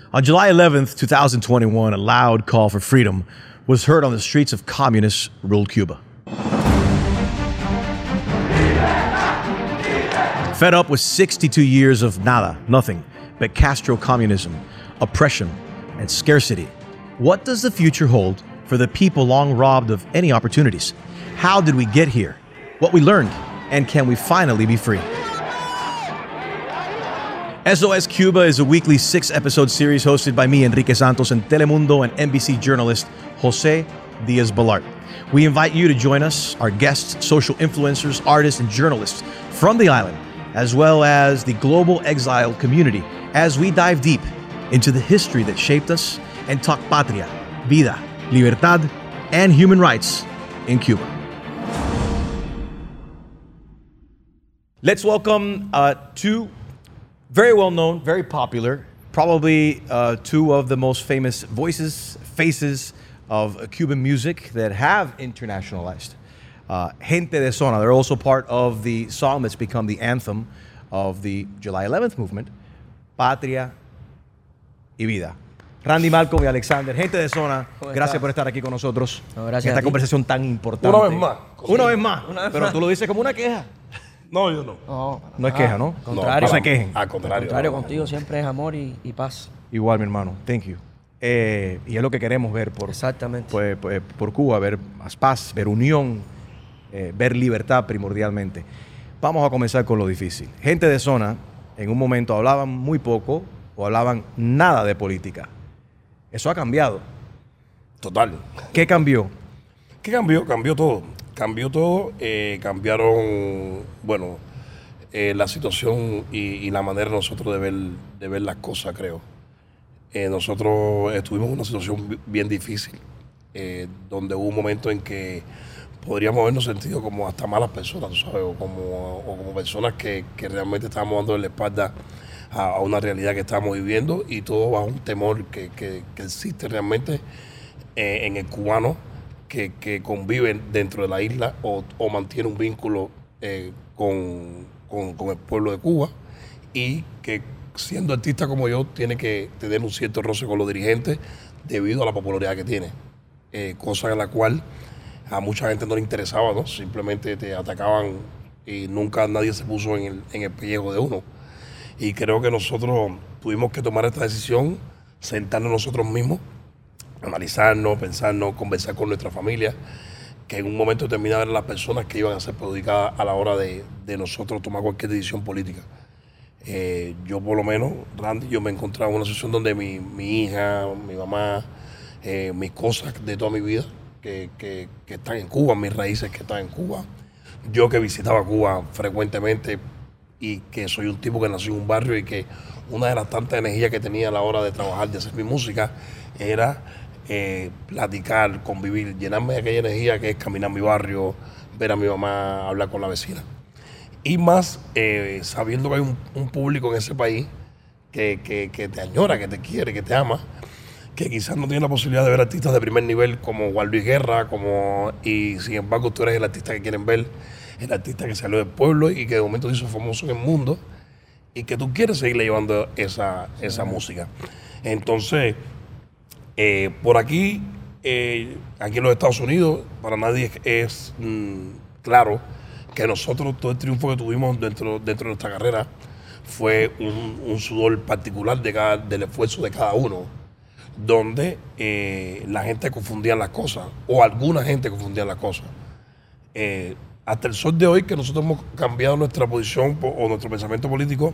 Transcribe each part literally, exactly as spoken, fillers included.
On July eleventh, two thousand twenty-one, a loud call for freedom was heard on the streets of communist-ruled Cuba. Fed up with sixty-two years of nada, nothing, but Castro communism, oppression, and scarcity, what does the future hold for the people long robbed of any opportunities? How did we get here? What we learned? And can we finally be free? S O S Cuba is a weekly six-episode series hosted by me, Enrique Santos, and Telemundo and N B C journalist Jose Diaz-Balart. We invite you to join us, our guests, social influencers, artists, and journalists from the island, as well as the global exile community, as we dive deep into the history that shaped us and talk patria, vida, libertad, and human rights in Cuba. Let's welcome uh, two very well-known, very popular, probably uh, two of the most famous voices, faces of uh, Cuban music that have internationalized. Uh, Gente de Zona. They're also part of the song that's become the anthem of the July eleventh movement, Patria y Vida. Randy, Malcolm y Alexander, Gente de Zona, gracias estás? por estar aquí con nosotros no, en esta conversación tan importante. Una vez más. Una vez más, Una vez pero más. tú lo dices como una queja. No, yo no. No, No es queja, ¿no? Contrario. No se quejen. Al contrario. Al contrario, contigo siempre es amor y, y paz. Igual, mi hermano. Thank you. Eh, y es lo que queremos ver por, Exactamente. pues, pues, por Cuba, ver más paz, ver unión, eh, ver libertad primordialmente. Vamos a comenzar con lo difícil. Gente de Zona, en un momento hablaban muy poco o hablaban nada de política. Eso ha cambiado. Total. ¿Qué cambió? ¿Qué cambió? Cambió todo. Cambió todo. Eh, cambiaron, bueno, eh, la situación y, y la manera nosotros de ver, de ver las cosas, creo. Eh, nosotros estuvimos en una situación bi- bien difícil, eh, donde hubo un momento en que podríamos habernos sentido como hasta malas personas, ¿tú sabes? O como, o como personas que, que realmente estábamos dando la espalda a, a una realidad que estábamos viviendo, y todo bajo un temor que, que, que existe realmente eh, en el cubano que, que convive dentro de la isla o, o mantiene un vínculo eh, con, con, con el pueblo de Cuba, y que siendo artista como yo tiene que tener un cierto roce con los dirigentes debido a la popularidad que tiene, eh, cosa en la cual a mucha gente no le interesaba, ¿no? Simplemente te atacaban y nunca nadie se puso en el, en el pellejo de uno. Y creo que nosotros tuvimos que tomar esta decisión, sentarnos nosotros mismos, analizarnos, pensarnos, conversar con nuestra familia, que en un momento determinado eran las personas que iban a ser perjudicadas a la hora de, de nosotros tomar cualquier decisión política. Eh, yo por lo menos, Randy, yo me encontraba en una situación donde mi, mi hija, mi mamá, eh, mis cosas de toda mi vida que, que, que están en Cuba, mis raíces que están en Cuba, yo que visitaba Cuba frecuentemente y que soy un tipo que nació en un barrio y que una de las tantas energías que tenía a la hora de trabajar, de hacer mi música, era eh, platicar, convivir, llenarme de aquella energía que es caminar mi barrio, ver a mi mamá, hablar con la vecina. Y más eh, sabiendo que hay un, un público en ese país que, que, que te añora, que te quiere, que te ama, que quizás no tiene la posibilidad de ver artistas de primer nivel como Juan Luis Guerra, como, y sin embargo tú eres el artista que quieren ver, el artista que salió del pueblo y que de momento se hizo famoso en el mundo y que tú quieres seguirle llevando esa, esa música. Entonces, eh, por aquí, eh, aquí en los Estados Unidos, para nadie es, es mm, claro que nosotros todo el triunfo que tuvimos dentro, dentro de nuestra carrera fue un, un sudor particular de cada, del esfuerzo de cada uno, donde eh, la gente confundía las cosas, o alguna gente confundía las cosas. Eh, hasta el sol de hoy, que nosotros hemos cambiado nuestra posición o nuestro pensamiento político,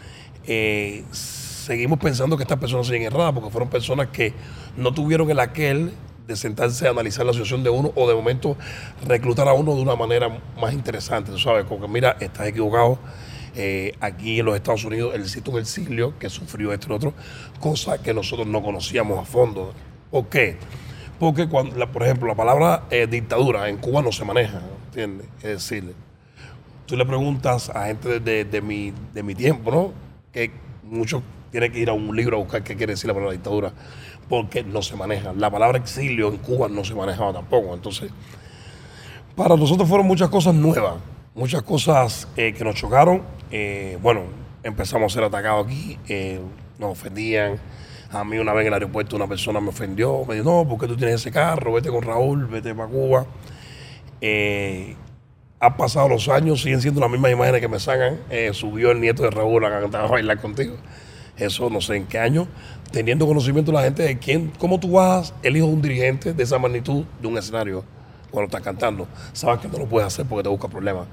eh, seguimos pensando que estas personas siguen erradas, porque fueron personas que no tuvieron el aquel de sentarse a analizar la situación de uno o de momento reclutar a uno de una manera más interesante, tú sabes, como que mira, estás equivocado, eh, aquí en los Estados Unidos existe un exilio que sufrió esto y lo otro, cosa que nosotros no conocíamos a fondo. ¿Por qué? Porque, cuando, la, por ejemplo, la palabra eh, dictadura en Cuba no se maneja, ¿entiendes? Es decir, tú le preguntas a gente de, de, de, mi, de mi tiempo, ¿no? Que muchos tienen que ir a un libro a buscar qué quiere decir la palabra dictadura, porque no se maneja. La palabra exilio en Cuba no se manejaba tampoco. Entonces, para nosotros fueron muchas cosas nuevas, muchas cosas eh, que nos chocaron. Eh, bueno, empezamos a ser atacados aquí, eh, nos ofendían, A mí una vez en el aeropuerto una persona me ofendió, me dijo, no, ¿por qué tú tienes ese carro? Vete con Raúl, vete para Cuba. Eh, han pasado los años, siguen siendo las mismas imágenes que me sacan. Eh, subió el nieto de Raúl a cantar, a bailar contigo. Eso no sé en qué año, teniendo conocimiento de la gente de quién, cómo tú vas, el hijo de un dirigente de esa magnitud de un escenario cuando estás cantando. Sabes que no lo puedes hacer porque te busca problemas.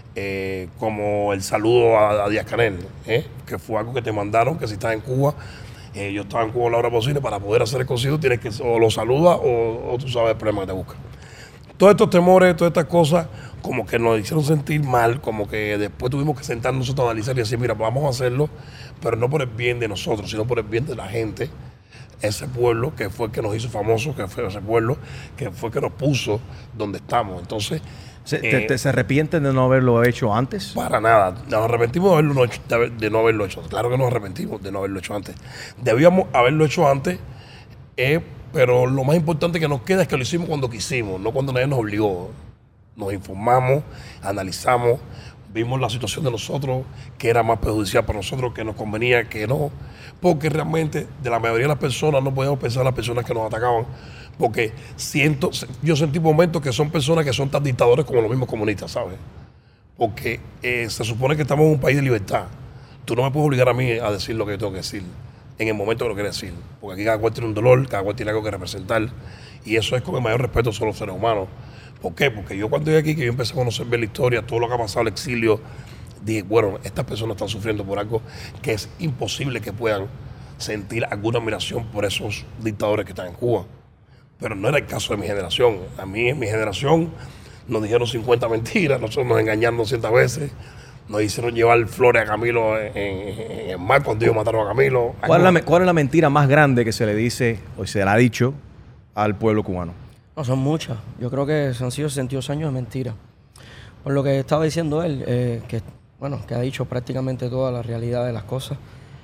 Eh, como el saludo a, a Díaz Canel, ¿eh? que fue algo que te mandaron, que si estás en Cuba, eh, yo estaba en Cuba a la hora posible, para poder hacer el concierto tienes que o lo saludas o, o tú sabes el problema que te busca. Todos estos temores, todas estas cosas, como que nos hicieron sentir mal, como que después tuvimos que sentarnos nosotros a analizar y decir, mira, vamos a hacerlo, pero no por el bien de nosotros, sino por el bien de la gente, ese pueblo que fue el que nos hizo famosos, que fue ese pueblo que fue el que nos puso donde estamos. Entonces, ¿Se, te, te, ¿Se arrepienten de no haberlo hecho antes? Para nada. Nos arrepentimos de, haberlo no hecho, de, de no haberlo hecho. Claro que nos arrepentimos de no haberlo hecho antes. Debíamos haberlo hecho antes, eh, pero lo más importante que nos queda es que lo hicimos cuando quisimos, no cuando nadie nos obligó. Nos informamos, analizamos, vimos la situación de nosotros, que era más perjudicial para nosotros, que nos convenía, que no. Porque realmente de la mayoría de las personas no podíamos pensar en las personas que nos atacaban. Porque siento, yo sentí momentos que son personas que son tan dictadores como los mismos comunistas, ¿sabes? Porque eh, se supone que estamos en un país de libertad. Tú no me puedes obligar a mí a decir lo que yo tengo que decir en el momento que lo quiero decir. Porque aquí cada cual tiene un dolor, cada cual tiene algo que representar. Y eso es con el mayor respeto sobre los seres humanos. ¿Por qué? Porque yo cuando llegué aquí, que yo empecé a conocer bien la historia, todo lo que ha pasado, el exilio, dije, bueno, estas personas están sufriendo por algo que es imposible que puedan sentir alguna admiración por esos dictadores que están en Cuba. Pero no era el caso de mi generación. A mí, en mi generación, nos dijeron cincuenta mentiras, nosotros nos engañaron doscientas veces, nos hicieron llevar flores a Camilo en, en, en el mar cuando ellos mataron a Camilo. ¿Cuál es, la, ¿Cuál es la mentira más grande que se le dice o se le ha dicho al pueblo cubano? No, son muchas. Yo creo que han sido sesenta y dos años de mentira. Por lo que estaba diciendo él, eh, que, bueno, que ha dicho prácticamente toda la realidad de las cosas.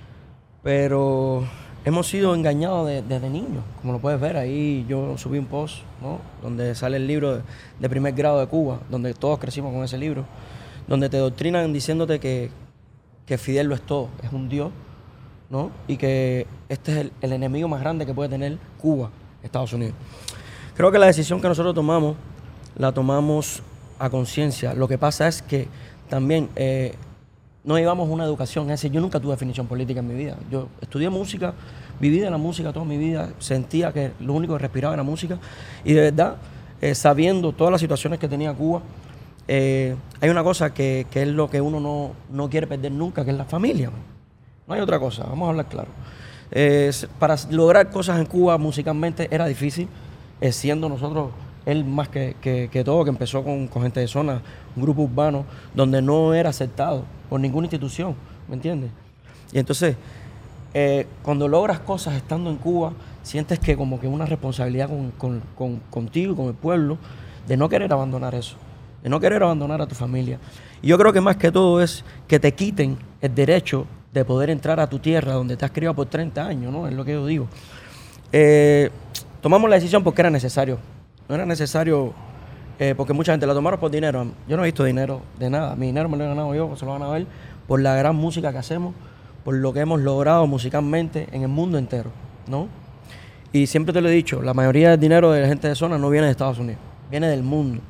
Pero hemos sido engañados de, desde niños. Como lo puedes ver, ahí yo subí un post, ¿no? Donde sale el libro de, de primer grado de Cuba, donde todos crecimos con ese libro, donde te doctrinan diciéndote que, que Fidel lo es todo, es un dios, ¿no? Y que este es el, el enemigo más grande que puede tener Cuba, Estados Unidos. Creo que la decisión que nosotros tomamos, la tomamos a conciencia. Lo que pasa es que también eh, no llevamos una educación. Es decir, yo nunca tuve definición política en mi vida. Yo estudié música, viví de la música toda mi vida, sentía que lo único que respiraba era música. Y de verdad, eh, sabiendo todas las situaciones que tenía Cuba, eh, hay una cosa que, que es lo que uno no, no quiere perder nunca, que es la familia. No hay otra cosa, vamos a hablar claro. Eh, para lograr cosas en Cuba musicalmente era difícil. Eh, siendo nosotros, él más que, que, que todo, que empezó con, con gente de zona, un grupo urbano, donde no era aceptado por ninguna institución, ¿me entiendes? Y entonces, eh, cuando logras cosas estando en Cuba, sientes que como que una responsabilidad con, con, con, contigo, con el pueblo, de no querer abandonar eso, de no querer abandonar a tu familia. Y yo creo que más que todo es que te quiten el derecho de poder entrar a tu tierra donde te has criado por treinta años, ¿no? Es lo que yo digo. Eh... Tomamos la decisión porque era necesario. No era necesario eh, porque mucha gente la tomaron por dinero. Yo no he visto dinero de nada. Mi dinero me lo he ganado yo, se lo van a ver por la gran música que hacemos, por lo que hemos logrado musicalmente en el mundo entero, ¿no? Y siempre te lo he dicho, la mayoría del dinero de la gente de zona no viene de Estados Unidos, viene del mundo.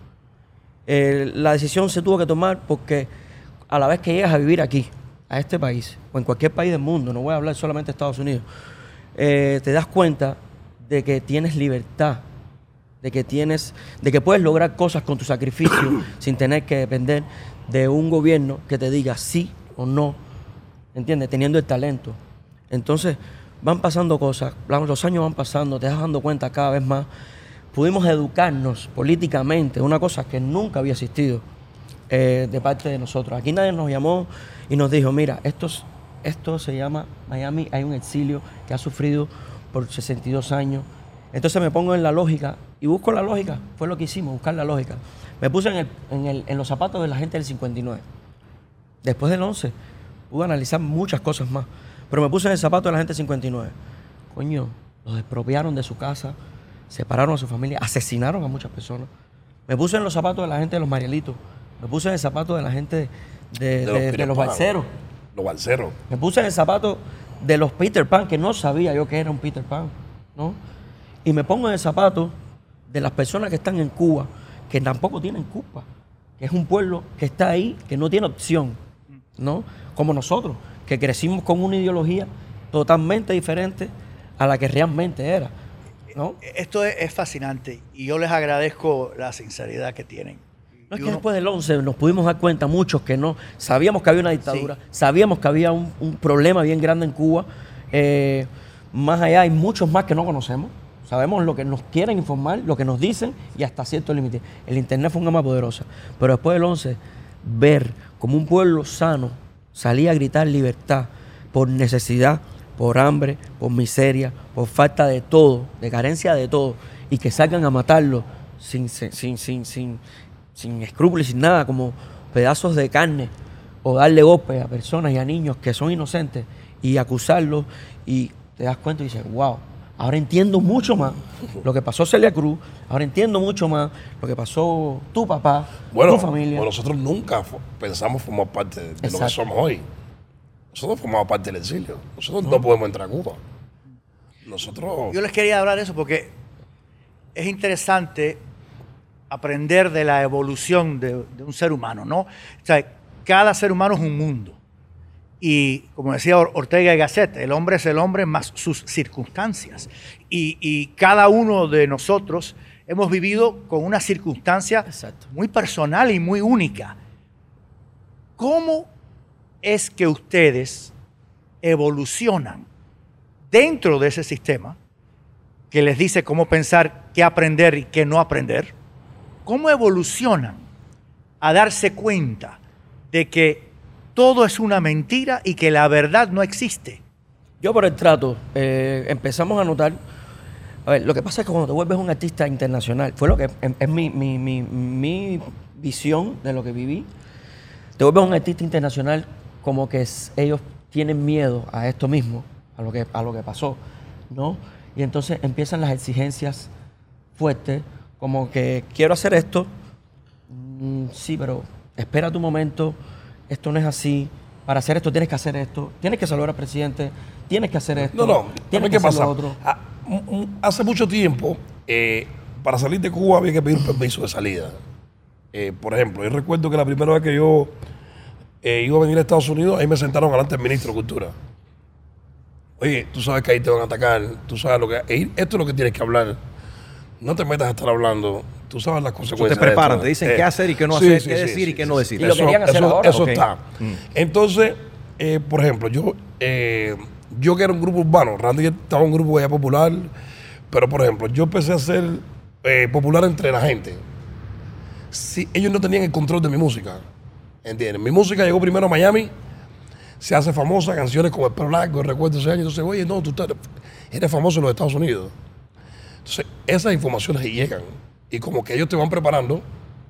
Eh, la decisión se tuvo que tomar porque a la vez que llegas a vivir aquí, a este país, o en cualquier país del mundo, no voy a hablar solamente de Estados Unidos, eh, te das cuenta de que tienes libertad, de que tienes, de que puedes lograr cosas con tu sacrificio sin tener que depender de un gobierno que te diga sí o no, ¿entiendes? Teniendo el talento. Entonces, van pasando cosas, los años van pasando, te das dando cuenta cada vez más. Pudimos educarnos políticamente, una cosa que nunca había existido eh, de parte de nosotros. Aquí nadie nos llamó y nos dijo, mira, esto, esto se llama Miami, hay un exilio que ha sufrido por sesenta y dos años. Entonces me pongo en la lógica y busco la lógica. Fue lo que hicimos, buscar la lógica. Me puse en, el, en, el, en los zapatos de la gente del cincuenta y nueve. Después del once, pude analizar muchas cosas más. Pero me puse en el zapato de la gente del cincuenta y nueve. Coño, los expropiaron de su casa, separaron a su familia, asesinaron a muchas personas. Me puse en los zapatos de la gente de los Marielitos. Me puse en el zapato de la gente de, de, de, de, de los balseros. Los balseros. Me puse en el zapato de los Peter Pan, que no sabía yo que era un Peter Pan, ¿no? Y me pongo en el zapato de las personas que están en Cuba, que tampoco tienen culpa, que es un pueblo que está ahí, que no tiene opción, ¿no? Como nosotros, que crecimos con una ideología totalmente diferente a la que realmente era, ¿no? Esto es, es fascinante y yo les agradezco la sinceridad que tienen. No es Y que uno- después del once nos pudimos dar cuenta, muchos que no, sabíamos que había una dictadura, sí. sabíamos que había un, un problema bien grande en Cuba, eh, más allá hay muchos más que no conocemos, sabemos lo que nos quieren informar, lo que nos dicen y hasta cierto límite. El internet fue un arma poderosa, pero después del once, ver como un pueblo sano salía a gritar libertad por necesidad, por hambre, por miseria, por falta de todo, de carencia de todo, y que salgan a matarlo sin, sin, sin, sin, sin sin escrúpulos, sin nada, como pedazos de carne, o darle golpes a personas y a niños que son inocentes y acusarlos, y te das cuenta y dices, wow, ahora entiendo mucho más lo que pasó Celia Cruz, ahora entiendo mucho más lo que pasó tu papá, bueno, tu familia. Bueno, nosotros nunca pensamos formar parte de, de lo que somos hoy. Nosotros formamos parte del exilio. Nosotros no, no podemos entrar a Cuba. Nosotros... Yo les quería hablar de eso porque es interesante aprender de la evolución de, de un ser humano, ¿no? O sea, cada ser humano es un mundo. Y como decía Ortega y Gasset, el hombre es el hombre más sus circunstancias. Y, y cada uno de nosotros hemos vivido con una circunstancia Exacto. muy personal y muy única. ¿Cómo es que ustedes evolucionan dentro de ese sistema que les dice cómo pensar, qué aprender y qué no aprender? ¿Cómo evolucionan a darse cuenta de que todo es una mentira y que la verdad no existe? Yo por el trato eh, empezamos a notar, a ver, lo que pasa es que cuando te vuelves un artista internacional, fue lo que es, es mi, mi, mi, mi visión de lo que viví, te vuelves un artista internacional como que es, ellos tienen miedo a esto mismo, a lo que, a lo que pasó, ¿no? Y entonces empiezan las exigencias fuertes, como que quiero hacer esto, mm, sí, pero espera tu momento, esto no es así, para hacer esto tienes que hacer esto, tienes que saludar al presidente, tienes que hacer esto, no, no, tienes que hacer lo otro. Ah, hace mucho tiempo, eh, para salir de Cuba había que pedir un permiso de salida. Eh, por ejemplo, yo recuerdo que la primera vez que yo eh, iba a venir a Estados Unidos, ahí me sentaron delante del ministro de Cultura. Oye, tú sabes que ahí te van a atacar, tú sabes lo que... Esto es lo que tienes que hablar. No te metas a estar hablando. Tú sabes las consecuencias. Te preparan, te dicen eh, qué hacer y qué no sí, hacer, sí, qué sí, decir sí, y qué sí, no sí. decir. Y lo eso, querían hacer eso, ahora. Eso okay. está. Mm. Entonces, eh, por ejemplo, yo, eh, yo que era un grupo urbano, Randy estaba en un grupo ya popular, pero por ejemplo, yo empecé a ser eh, popular entre la gente. Si ellos no tenían el control de mi música, ¿entiendes? Mi música llegó primero a Miami, se hace famosa, canciones como El Pelo Largo, recuerdo ese año, entonces, oye, no, tú estás, eres famoso en los Estados Unidos. Entonces, esas informaciones llegan y como que ellos te van preparando,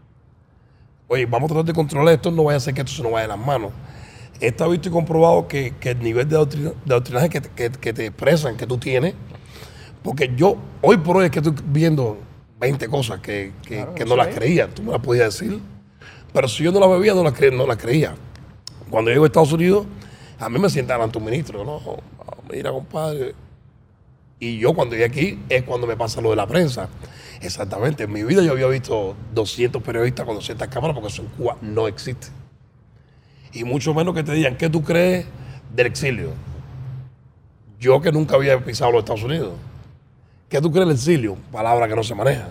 oye, vamos a tratar de controlar esto, no vaya a ser que esto se nos vaya de las manos. Está visto y comprobado que, que el nivel de, doctrina, de doctrinaje que, que, que te expresan, que tú tienes, porque yo, hoy por hoy es que estoy viendo veinte cosas que, que, claro, que no las creía, tú me las podías decir, pero si yo no las bebía, no las creía. No las creía. Cuando llego a Estados Unidos, a mí me sientan ante un ministro, no, mira, compadre. Y yo cuando llegué aquí es cuando me pasa lo de la prensa. Exactamente, en mi vida yo había visto doscientos periodistas con doscientas cámaras porque eso en Cuba no existe. Y mucho menos que te digan, ¿qué tú crees del exilio? Yo que nunca había pisado los Estados Unidos. ¿Qué tú crees del exilio? Palabra que no se maneja.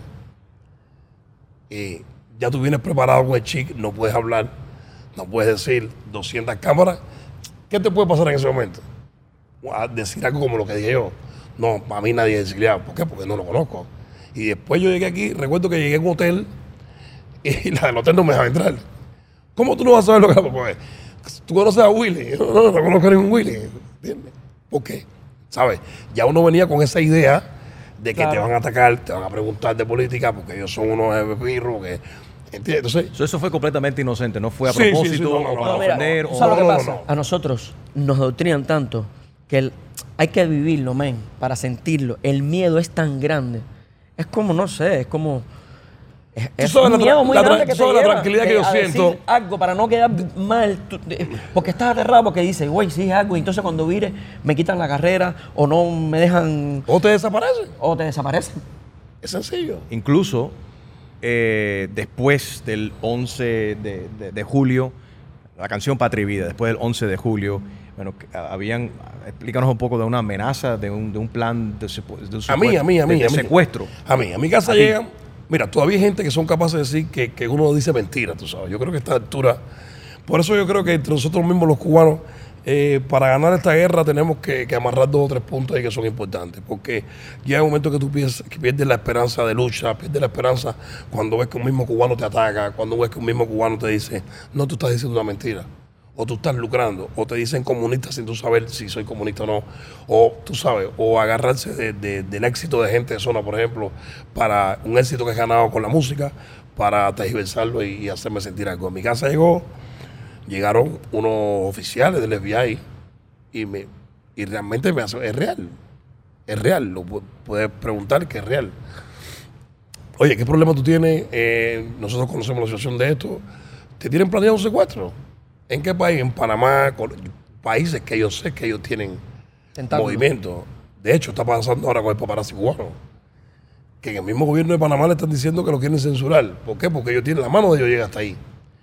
Y ya tú vienes preparado con el chic, no puedes hablar, no puedes decir doscientas cámaras. ¿Qué te puede pasar en ese momento? A decir algo como lo que dije yo. No, para mí nadie es exiliado. ¿Por qué? Porque no lo conozco. Y después yo llegué aquí, recuerdo que llegué a un hotel y la del hotel no me dejaba entrar. ¿Cómo tú no vas a saber lo que es? ¿Tú conoces a Willy? No, no, no conozco a ningún Willy. ¿Entiendes? ¿Por qué? ¿Sabes? Ya uno venía con esa idea de que claro. te van a atacar, te van a preguntar de política porque ellos son unos pirros, que... ¿Entiendes? Entonces, eso fue completamente inocente, no fue a sí, propósito, sí, sí, no, no, o para no, ofender. No, no, ¿sabes o... lo que pasa? A nosotros nos doctrinan tanto que el, hay que vivirlo, men, para sentirlo. El miedo es tan grande. Es como, no sé, es como... Es, Tú es sabes un la tra- miedo muy la tra- grande que tú te sabes la lleva tranquilidad que de- yo a decir siento. algo para no quedar mal, tú- de- porque estás aterrado porque dices, güey, si es algo, y entonces cuando vire me quitan la carrera o no me dejan O te desaparecen. o te desaparecen. Es sencillo. Incluso eh, después del once de, de- de julio, la canción Patria y Vida, después del once de julio, bueno, que, ah, habían, explícanos un poco de una amenaza, de un, de un plan de, secu- de un A mí, a mí, a de- mí. de a mí. secuestro. A mí, a mi casa A ti. llegan. Mira, todavía hay gente que son capaces de decir que, que uno dice mentira, tú sabes. Yo creo que a esta altura. Por eso yo creo que entre nosotros mismos, los cubanos, eh, para ganar esta guerra tenemos que, que amarrar dos o tres puntos ahí que son importantes. Porque llega un momento que tú pierdes, que pierdes la esperanza de lucha, pierdes la esperanza cuando ves que un mismo cubano te ataca, cuando ves que un mismo cubano te dice, no, tú estás diciendo una mentira. O tú estás lucrando, o te dicen comunista sin tú saber si soy comunista o no, o tú sabes, o agarrarse de- de- del éxito de gente de zona, por ejemplo, para un éxito que he ganado con la música, para tergiversarlo y, y hacerme sentir algo. En mi casa llegó, llegaron unos oficiales del F B I y, me, y realmente me hace, es real, es real, lo pu- puedes preguntar que es real. Oye, ¿qué problema tú tienes? Eh, nosotros conocemos la situación de esto. ¿Te tienen planeado un secuestro? ¿En qué país? En Panamá, con países que yo sé que ellos tienen Tentáculos. movimiento. De hecho, está pasando ahora con el paparazzi cubano. Que en el mismo gobierno de Panamá le están diciendo que lo quieren censurar. ¿Por qué? Porque ellos tienen la mano de ellos llega hasta ahí.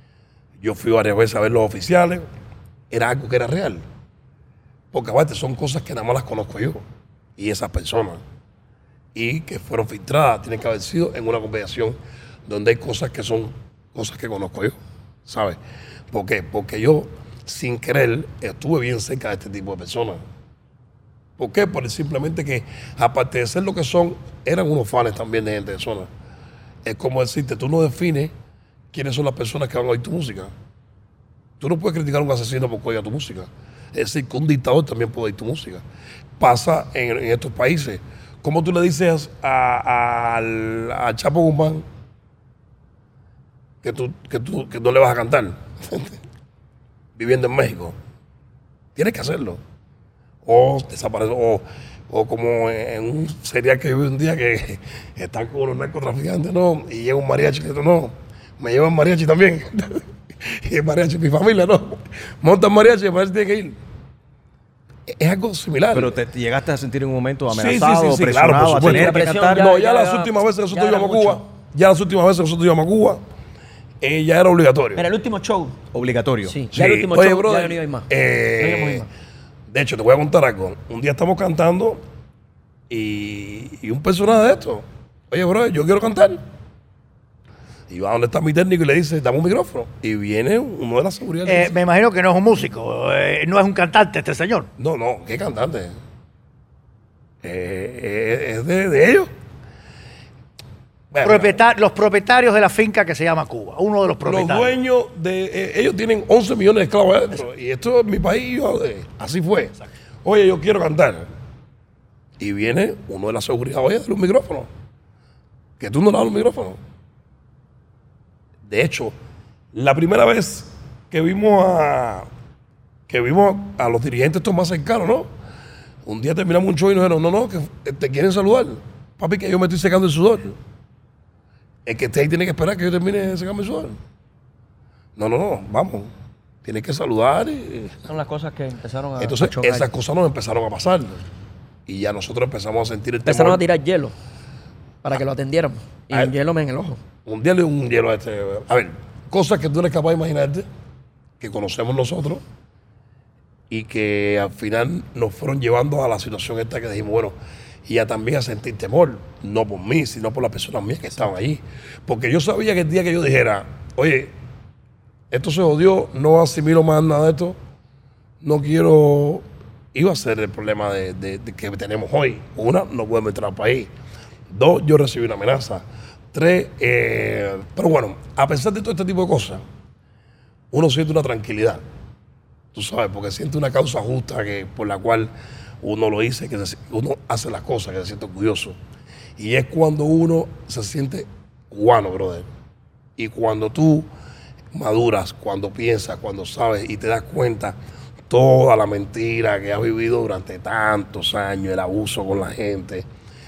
Yo fui varias veces a ver los oficiales. Era algo que era real. Porque aparte son cosas que nada más las conozco yo. Y esas personas. Y que fueron filtradas. Tienen que haber sido en una conversación donde hay cosas que son cosas que conozco yo. ¿Sabes? ¿Por qué? Porque yo, sin querer, estuve bien cerca de este tipo de personas. ¿Por qué? Porque simplemente que, aparte de ser lo que son, eran unos fans también de gente de zona. Es como decirte, tú no defines quiénes son las personas que van a oír tu música. Tú no puedes criticar a un asesino porque oiga tu música. Es decir, que un dictador también puede oír tu música. Pasa en, en estos países. ¿Cómo tú le dices a, a- al, al Chapo Guzmán que tú, que, tú, que no le vas a cantar? Viviendo en México. Tienes que hacerlo. O desaparece, o, o como en un serial que yo vi un día que están con unos narcotraficantes, ¿no? Y llega un mariachi que no, me llevan mariachi también. Y el mariachi, mi familia, no. Montan mariachi y el mariachi tiene que ir. Es algo similar. Pero te, te llegaste a sentir en un momento Sí, sí, amenazado, sí, sí, presionado claro, por a supuesto. tener La que presión cantar. ya- no, ya, ya las era- últimas veces que nosotros ya era íbamos a Cuba, mucho. ya las últimas veces que nosotros íbamos a Cuba, eh, ya era obligatorio. Mira, el último show. Obligatorio. Sí, Sí. ya el último Oye, show brother, ya no iba a ir más. eh, No íbamos a ir más. De hecho, te voy a contar algo. Un día estamos cantando y, y un personaje de esto, oye, bro, yo quiero cantar. Y va donde está mi técnico y le dice, dame un micrófono. Y viene uno de la seguridad. y le Eh, dice, me imagino que no es un músico, eh, no es un cantante este señor. no, no, ¿qué cantante? Eh, eh, es de, de ellos. Bueno, Propieta- los propietarios de la finca que se llama Cuba, uno de los los propietarios. dueños de eh, ellos tienen once millones de esclavos adentro. Y esto es mi país, yo, eh, así fue. Oye, yo quiero cantar. Y viene uno de la seguridad, oye, dale un micrófono. Que tú no le das un micrófono. De hecho, la primera vez que vimos a que vimos a los dirigentes estos más cercanos, ¿no? Un día terminamos un show y nos dijeron, no, no, que te quieren saludar. Papi, que yo me estoy secando el sudor. El que esté ahí tiene que esperar que yo termine de secarme el sudor. No, no, no, vamos. Tienes que saludar. Y... Son las cosas que empezaron a, Entonces, a chocar. esas cosas nos empezaron a pasar. Y ya nosotros empezamos a sentir el Empezaron temor. a tirar hielo para que lo atendiéramos. Y Ah. un hielo en el ojo. Un día le un hielo a este. A ver, cosas que tú eres capaz de imaginarte, que conocemos nosotros, y que al final nos fueron llevando a la situación esta que dijimos, bueno, y ya también a sentir temor, no por mí, sino por las personas mías que estaban allí. Porque yo sabía que el día que yo dijera, oye, esto se jodió, no asimilo más nada de esto, no quiero, iba a ser el problema de, de- de que tenemos hoy. Una, no podemos entrar al país. Dos, yo recibí una amenaza. Tres, eh, pero bueno, a pesar de todo este tipo de cosas, uno siente una tranquilidad. Tú sabes, porque siente una causa justa que, por la cual uno lo dice, que se- uno hace las cosas, que se siente orgulloso. Y es cuando uno se siente cubano, brother. Y cuando tú maduras, cuando piensas, cuando sabes y te das cuenta toda la mentira que has vivido durante tantos años, el abuso con la gente,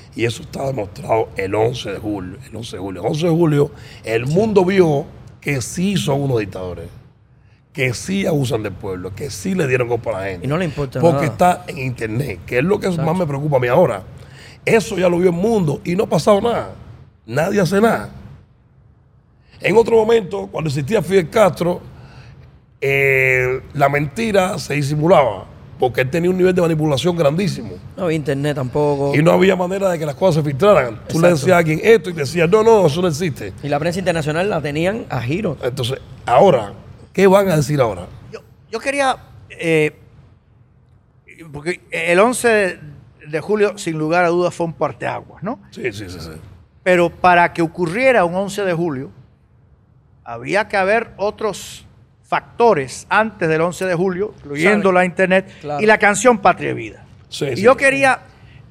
Y eso está demostrado el once de julio. El once de julio. El once de julio, el mundo vio que sí son unos dictadores, que sí abusan del pueblo, que sí le dieron golpe a la gente. Y no le importa Porque nada. está en internet, que es lo que más me preocupa a mí ahora. Eso ya lo vio el mundo y no ha pasado nada. Nadie hace nada. En otro momento, cuando existía Fidel Castro, eh, la mentira se disimulaba, porque él tenía un nivel de manipulación grandísimo. No había internet tampoco. Y no había manera de que las cosas se filtraran. Tú Exacto. le decías a alguien esto y decía, no, no, eso no existe. Y la prensa internacional la tenían a giro. Entonces, ahora, ¿qué van a decir ahora? Yo, yo quería, eh, porque el once de julio, sin lugar a dudas, fue un parteaguas, ¿no? Sí, sí, sí, sí. Pero para que ocurriera un once de julio, había que haber otros factores antes del once de julio, incluyendo ¿Sabe? la internet Claro. y la canción Patria Vida. Sí, y sí. yo quería,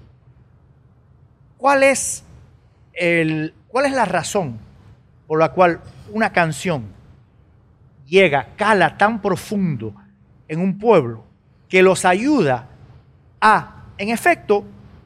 ¿cuál es, el, ¿cuál es la razón por la cual una canción llega, cala tan profundo en un pueblo que los ayuda a, en efecto,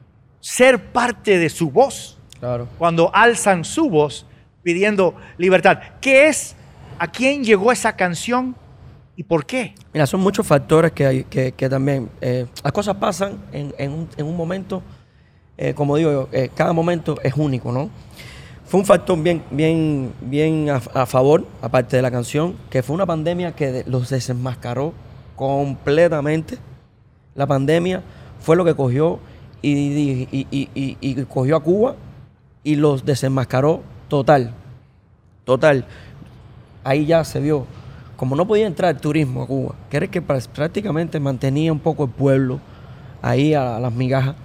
ser parte de su voz Claro. cuando alzan su voz pidiendo libertad? ¿Qué es? ¿A quién llegó esa canción y por qué? Mira, son muchos factores que hay, que, que también, eh, las cosas pasan en, en, un, en un momento, eh, como digo yo, eh, cada momento es único, ¿no? Fue un factor bien, bien, bien a, a favor, aparte de la canción, que fue una pandemia que de- los desenmascaró completamente. La pandemia fue lo que cogió y, y, y, y, y- y cogió a Cuba y los desenmascaró total, total. Ahí ya se vio, como no podía entrar el turismo a Cuba, que era el que pra- prácticamente mantenía un poco el pueblo ahí a, a las migajas,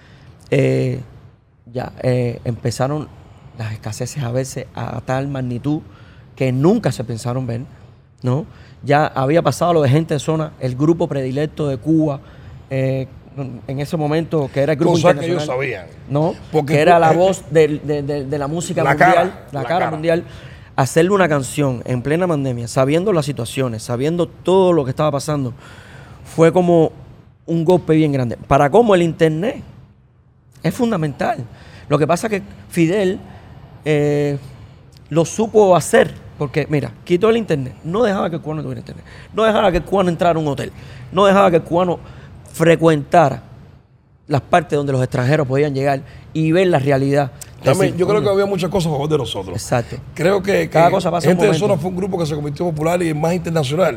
eh, ya eh, empezaron las escaseces a verse a tal magnitud que nunca se pensaron ver, ¿no? Ya había pasado lo de Gente de Zona, el grupo predilecto de Cuba, eh, en ese momento, que era el grupo Cosas que ellos internacional, sabían. ¿no? Porque que era la eh, voz del- de, de- de la música la mundial, cara, la, la cara, cara. mundial, hacerle una canción en plena pandemia, sabiendo las situaciones, sabiendo todo lo que estaba pasando, fue como un golpe bien grande. Para cómo el internet es fundamental. Lo que pasa es que Fidel eh, lo supo hacer, porque mira, quitó el internet, no dejaba que el cubano tuviera internet, no dejaba que el cubano entrara a un hotel, no dejaba que el cubano frecuentara las partes donde los extranjeros podían llegar y ver la realidad. También, Decir, yo creo que coño, había muchas cosas a favor de nosotros. Exacto. Creo que, Cada que cosa pasa un Gente de momento. Zona fue un grupo que se convirtió popular y más internacional.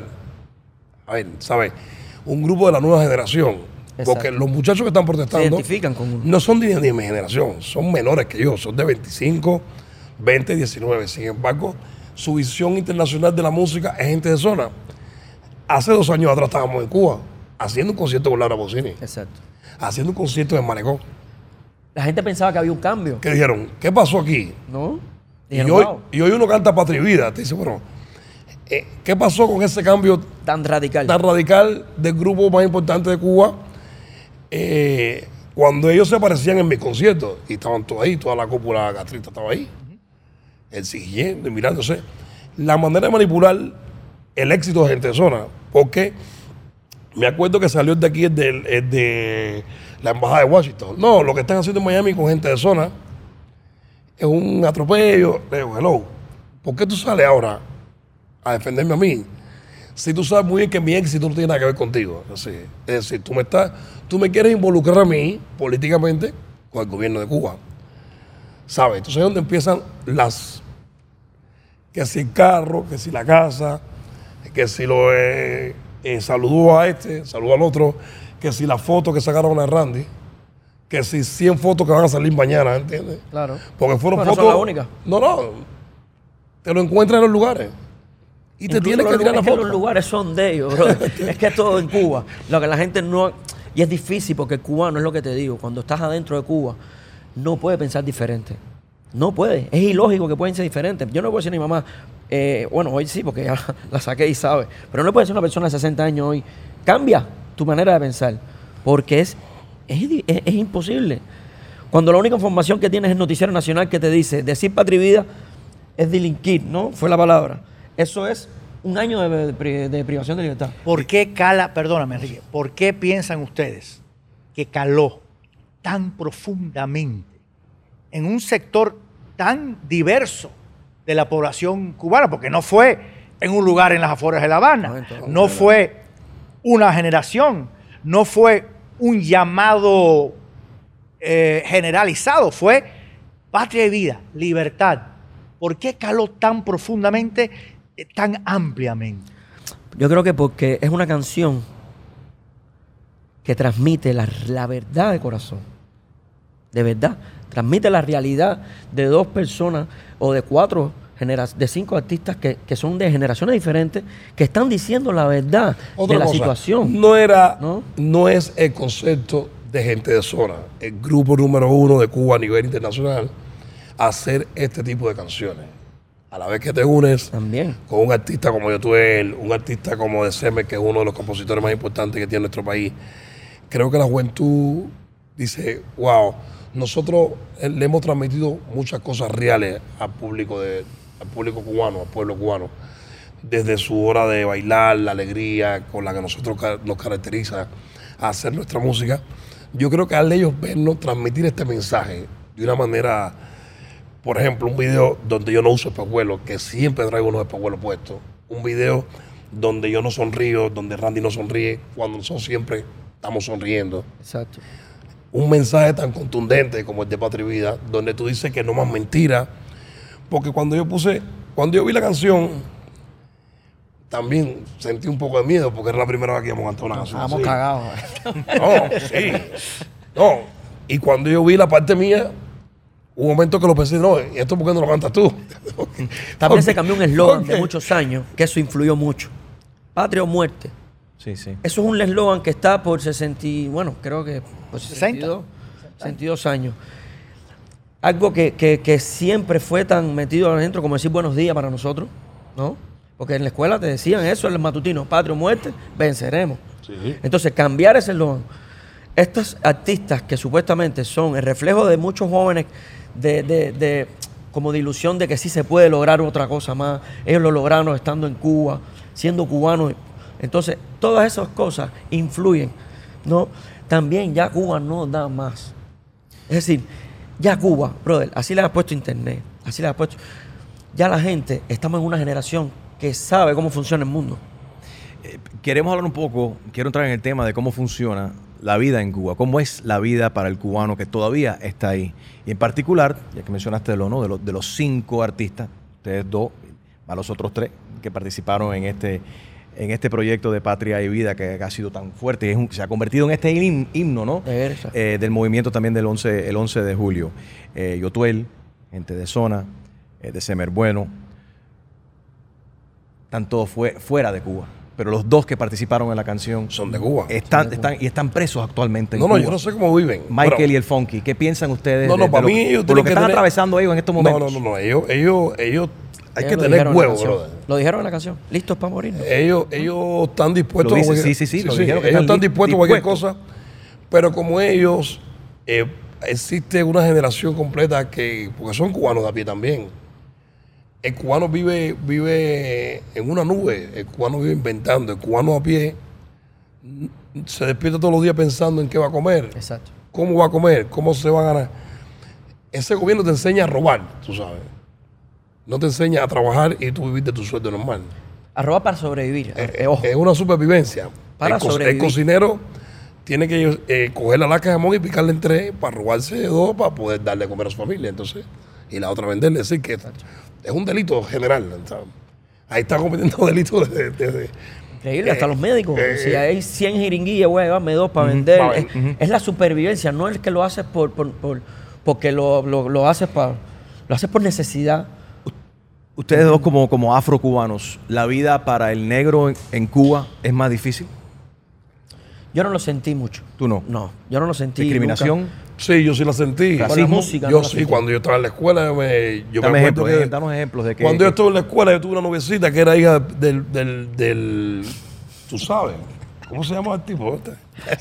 A ver, ¿sabes? Un grupo de la nueva generación. Exacto. Porque los muchachos que están Se protestando identifican con uno. no son ni de mi generación, son menores que yo, son de veinticinco, veinte, diecinueve. Sin embargo, su visión internacional de la música es Gente de Zona. Hace dos años atrás estábamos en Cuba haciendo un concierto con Laura Pausini, Exacto. haciendo un concierto en Malecón. La gente pensaba que había un cambio, Que dijeron, ¿qué pasó aquí? ¿no? Y Dijeron, hoy, "Wow, y hoy uno canta Patria y Vida. Te dice, bueno, eh, ¿qué pasó con ese cambio tan radical. tan radical del grupo más importante de Cuba? Eh, cuando ellos se aparecían en mis conciertos y estaban todos ahí, toda la cúpula castrista estaba ahí, el siguiente, mirándose. La manera de manipular el éxito de Gente de Zona, porque me acuerdo que salió el de aquí, el de, el de la embajada de Washington. No, lo que están haciendo en Miami con Gente de Zona es un atropello. Le digo, hello, ¿por qué tú sales ahora a defenderme a mí? Si tú sabes muy bien que mi éxito no tiene nada que ver contigo. Es decir, es decir, tú me estás, tú me quieres involucrar a mí políticamente con el gobierno de Cuba. ¿Sabes? Entonces es donde empiezan las, que si el carro, que si la casa, que si lo eh, eh, saludó a este, saludó al otro, que si la foto que sacaron a Randy, que si cien fotos que van a salir mañana, ¿entiendes? Claro. Porque fueron Bueno, no fotos. son las únicas. No, no. Te lo encuentras en los lugares. Y te Incluso tienes que los tirar la lu- es que foto. los lugares son de ellos, bro. Es que es todo en Cuba. Lo que la gente no... Y es difícil porque el cubano, es lo que te digo, cuando estás adentro de Cuba, no puede pensar diferente. No puede. Es ilógico que pueden ser diferentes. Yo no puedo decir a mi mamá, eh, bueno, hoy sí, porque ya la saqué y sabe, pero no le puede decir a una persona de sesenta años hoy, cambia tu manera de pensar, porque es, es, es, es imposible. Cuando la única información que tienes es el noticiero nacional que te dice, decir Patria y Vida es delinquir, ¿no? Fue la palabra. Eso es un año de, de, de privación de libertad. ¿Por qué cala, perdóname Enrique, por qué piensan ustedes que caló tan profundamente en un sector tan diverso de la población cubana, porque no fue en un lugar en las afueras de La Habana, no fue una generación, no fue un llamado eh, generalizado, fue patria y vida, libertad. ¿Por qué caló tan profundamente, eh, tan ampliamente? Yo creo que porque es una canción que transmite la, la verdad de corazón. De verdad. Transmite la realidad de dos personas o de cuatro, genera- de cinco artistas que, que son de generaciones diferentes, que están diciendo la verdad Otra de la cosa, situación. No era, ¿No? no es el concepto de Gente de Zona, el grupo número uno de Cuba a nivel internacional, hacer este tipo de canciones. A la vez que te unes También. con un artista como Yotuel, un artista como De Semer, que es uno de los compositores más importantes que tiene nuestro país, creo que la juventud dice, wow, nosotros eh, le hemos transmitido muchas cosas reales al público, de, al público cubano, al pueblo cubano, desde su hora de bailar, la alegría con la que nosotros ca- nos caracteriza a hacer nuestra música. Yo creo que al ellos vernos transmitir este mensaje de una manera, por ejemplo, un video donde yo no uso espejuelos, que siempre traigo unos espejuelos puestos, un video donde yo no sonrío, donde Randy no sonríe, cuando nosotros siempre estamos sonriendo. Exacto. Un mensaje tan contundente como el de Patria y Vida, donde tú dices que no más mentira, porque cuando yo puse, cuando yo vi la canción, también sentí un poco de miedo, porque era la primera vez que íbamos a cantar una canción Estamos así. cagados. No, sí. No. Y cuando yo vi la parte mía, hubo un momento que lo pensé, no, ¿y esto por qué no lo cantas tú? También se cambió un eslogan de Ok. muchos años, que eso influyó mucho. Patria o muerte. Sí, sí. Eso es un eslogan que está por sesenta, y, bueno, creo que por sesenta y dos, sesenta y dos años. Algo que, que, que siempre fue tan metido adentro como decir buenos días para nosotros, ¿no? Porque en la escuela te decían eso, en el matutino, patria o muerte, venceremos. Sí. Entonces, cambiar ese eslogan. Estos artistas que supuestamente son el reflejo de muchos jóvenes de, de, de como de ilusión de que sí se puede lograr otra cosa más. Ellos lo lograron estando en Cuba, siendo cubanos. Entonces, todas esas cosas influyen, ¿no? También ya Cuba no da más. Es decir, ya Cuba, brother, así le has puesto internet, así le has puesto... Ya la gente, estamos en una generación que sabe cómo funciona el mundo. Eh, queremos hablar un poco, quiero entrar en el tema de cómo funciona la vida en Cuba, cómo es la vida para el cubano que todavía está ahí. Y en particular, ya que mencionaste lo, ¿no? de, los, de los cinco artistas, ustedes dos, a los otros tres que participaron en este, en este proyecto de Patria y Vida que ha sido tan fuerte, es un, se ha convertido en este him- himno, ¿no? De veras. Eh, del movimiento también del once, el once de julio. Eh, Yotuel, Gente de Zona, eh, De Semer Bueno, están todos fue, fuera de Cuba. Pero los dos que participaron en la canción Son de Cuba. están, están, y están presos actualmente en No, no, Cuba. yo no sé cómo viven. Michael Pero- y el Funky, ¿qué piensan ustedes No, de, no, de para lo, mí ellos por tienen lo que que están tener- atravesando ellos en estos No, momentos? no, no, no, ellos, ellos, ellos, hay Ellos que lo tener dijeron en la huevos, canción. brother. Lo dijeron en la canción. ¿Listos para morir? Ellos, ellos están dispuestos Lo dice, a cualquier- sí, sí, sí, lo dijeron que ellos están están li- dispuestos a cualquier dispuestos. cosa, pero como ellos, eh, existe una generación completa que, porque son cubanos de a pie también. El cubano vive, vive en una nube, el cubano vive inventando, el cubano a pie mm, se despierta todos los días pensando en qué va a comer, Exacto. cómo va a comer, cómo se va a ganar. Ese gobierno te enseña a robar, tú sabes. No te enseña a trabajar y tú vivir de tu sueldo normal. Arroba para sobrevivir. Eh, Eh, ojo. Es una supervivencia. Para el, co- el sobrevivir. cocinero tiene que eh, coger la laca de jamón y picarle en tres para robarse dos para poder darle a comer a su familia. Entonces, y la otra venderle. Es decir, que es un delito general. ¿Sabes? Ahí está cometiendo delitos de, de- de- Increíble, hasta los médicos. eh, si hay cien jiringuillas, voy a llevarme dos para vender. pa' Es, ven- es la supervivencia, no es que lo haces por, por, por- porque lo, lo, lo haces para, lo haces por necesidad. Ustedes dos como, como afrocubanos, ¿la vida para el negro en, en Cuba es más difícil? Yo no lo sentí mucho. ¿Tú no? No, yo no lo sentí. ¿Discriminación? nunca. Sí, yo sí la sentí. Con la ¿Racismo? música Yo no la sí, sentí. cuando yo estaba en la escuela, yo me, yo me Dame acuerdo ejemplos, que eh, danos ejemplos de que... cuando que- yo estuve en la escuela, yo tuve una noviecita que era hija del, del, del tú sabes, ¿cómo se llama el tipo? este?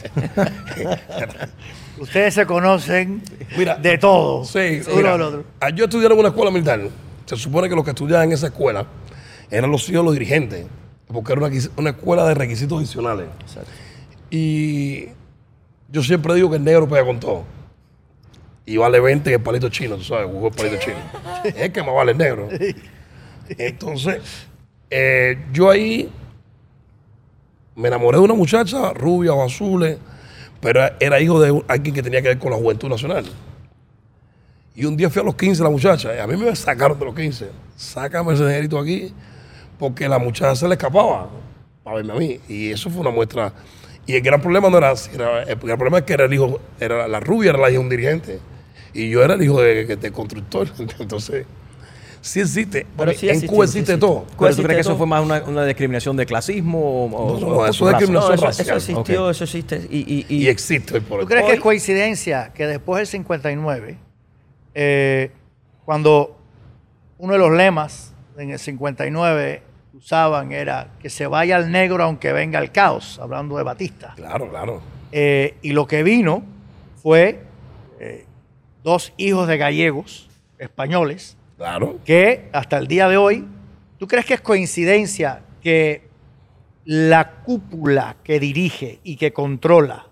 Ustedes se conocen Mira, de todo. Sí, uno mira, del otro. ah, yo estudié en una escuela militar. Se supone que los que estudiaban en esa escuela eran los hijos de los dirigentes, porque era una, quis- una escuela de requisitos adicionales. Exacto. Y yo siempre digo que el negro pega con todo. Y vale veinte en el palito chino, tú sabes, jugó el palito chino. Es que más vale el negro. Entonces, eh, yo ahí me enamoré de una muchacha, rubia o azules, pero era hijo de alguien que tenía que ver con la Juventud Nacional. Y un día fui a los quince la muchacha, y a mí me sacaron de los quince. Sácame ese negrito aquí, porque la muchacha se le escapaba para verme a mí. Y eso fue una muestra. Y el gran problema no era así, era, el gran problema es que era el hijo, era la rubia era la hija de un dirigente. Y yo era el hijo de, de, de constructor. Entonces, sí existe. Pero en sí existe, Cuba sí existe existe. todo. ¿Pero tú crees que eso fue más una, una discriminación de clasismo o, o- No, no, o eso por es raza? discriminación. No, eso, racial. eso existió, Ok. eso existe. Y, y, y, Y existe hoy por ¿Tú hoy. crees que Hoy- es coincidencia que después del cincuenta y nueve, eh, cuando uno de los lemas en el cincuenta y nueve usaban era que se vaya el negro aunque venga el caos, hablando de Batista? Claro, claro. Eh, y lo que vino fue eh, dos hijos de gallegos españoles Claro. que hasta el día de hoy, ¿tú crees que es coincidencia que la cúpula que dirige y que controla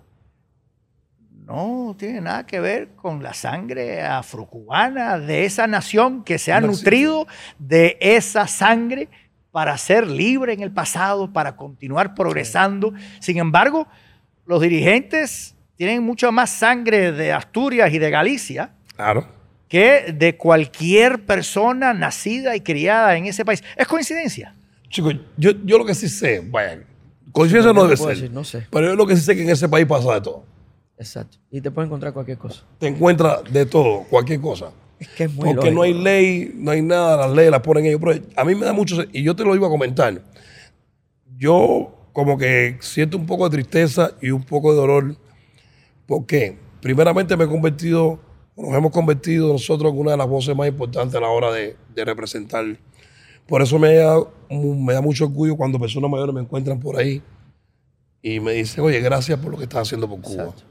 no tiene nada que ver con la sangre afrocubana de esa nación que se ha No existe. nutrido de esa sangre para ser libre en el pasado, para continuar progresando? Sin embargo, los dirigentes tienen mucha más sangre de Asturias y de Galicia Claro. que de cualquier persona nacida y criada en ese país. ¿Es coincidencia? Chicos, yo, yo lo que sí sé, vaya, coincidencia No, no no debe te puedo ser. decir, no sé. Pero yo lo que sí sé es que en ese país pasa de todo. Exacto. Y te puedes encontrar cualquier cosa. Te encuentras de todo, cualquier cosa. Es que es muy Porque no hay lógico. ley, no hay nada, las leyes las ponen ellos. Pero a mí me da mucho, y yo te lo iba a comentar. Yo como que siento un poco de tristeza y un poco de dolor. Porque primeramente me he convertido, nos hemos convertido nosotros en una de las voces más importantes a la hora de, de representar. Por eso me da, me da mucho orgullo cuando personas mayores me encuentran por ahí y me dicen, oye, gracias por lo que estás haciendo por Cuba. Exacto.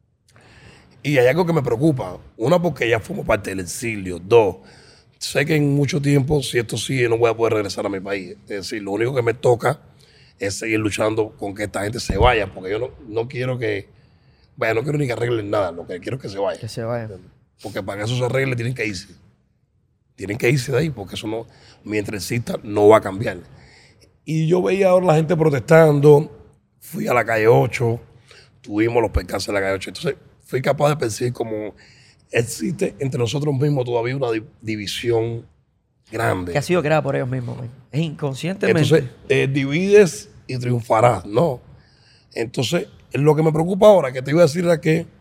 Y hay algo que me preocupa. Una, porque ya formo parte del exilio. Dos, sé que en mucho tiempo, si esto sigue, no voy a poder regresar a mi país. Es decir, lo único que me toca es seguir luchando con que esta gente se vaya, porque yo no, no quiero que, vaya, no quiero ni que arreglen nada, lo que quiero es que se vaya. Que se vaya. Porque para que eso se arregle tienen que irse. Tienen que irse de ahí, porque eso no, mientras exista, no va a cambiar. Y yo veía ahora la gente protestando, fui a la calle ocho, tuvimos los percances en la calle ocho, entonces fui capaz de percibir como existe entre nosotros mismos todavía una di- división grande. Que ha sido creada por ellos mismos. man. Es inconscientemente. Entonces, eh, divides y triunfarás, ¿no? Entonces, lo que me preocupa ahora, que te iba a decir, era que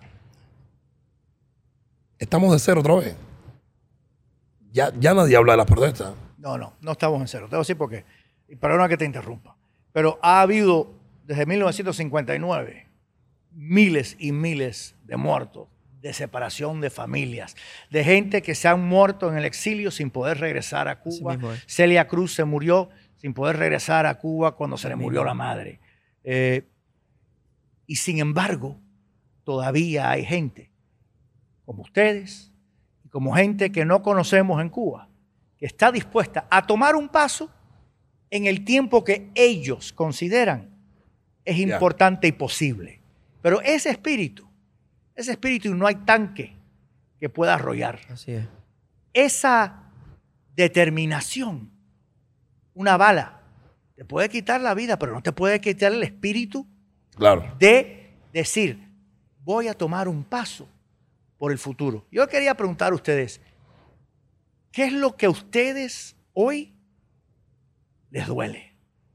estamos de cero otra vez. Ya, ya nadie habla de las protestas. No, no, no estamos en cero. Te voy a decir por qué. Y perdona que te interrumpa. Pero ha habido desde mil novecientos cincuenta y nueve miles y miles de muertos, de separación de familias, de gente que se han muerto en el exilio sin poder regresar a Así Cuba. mismo es. Celia Cruz se murió sin poder regresar a Cuba cuando se le murió la madre. Eh, y sin embargo, todavía hay gente como ustedes y como gente que no conocemos en Cuba, que está dispuesta a tomar un paso en el tiempo que ellos consideran es Ya. importante y posible. Pero ese espíritu, ese espíritu no hay tanque que pueda arrollar. Así es. Esa determinación, una bala, te puede quitar la vida, pero no te puede quitar el espíritu Claro. de decir, voy a tomar un paso por el futuro. Yo quería preguntar a ustedes, ¿qué es lo que a ustedes hoy les duele?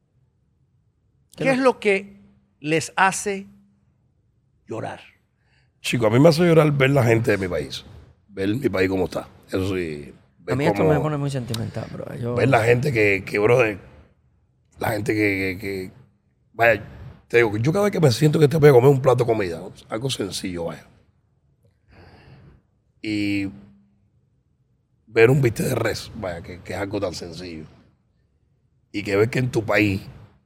¿Qué es lo que les hace llorar? Chico, a mí me hace llorar ver la gente de mi país. Ver mi país como está. Eso sí. Ver A mí esto cómo- me pone muy sentimental, bro. Yo, ver la gente que, que brother, la gente que, que- que- vaya, te digo, yo cada vez que me siento que te voy a comer un plato de comida, algo sencillo, vaya. Y ver un bistec de res, vaya, que, que es algo tan sencillo. Y que ves que en tu país